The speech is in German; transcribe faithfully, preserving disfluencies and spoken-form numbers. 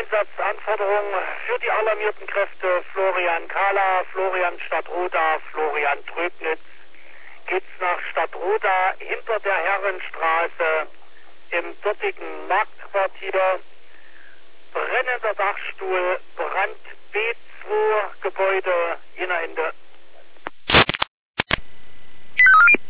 Einsatzanforderung für die alarmierten Kräfte Florian Kahler, Florian Stadtroda, Florian Tröbnitz. Geht's nach Stadtroda hinter der Herrenstraße im dortigen Marktquartier. Brennender Dachstuhl, Brand B zwei, Gebäude, Jener Ende.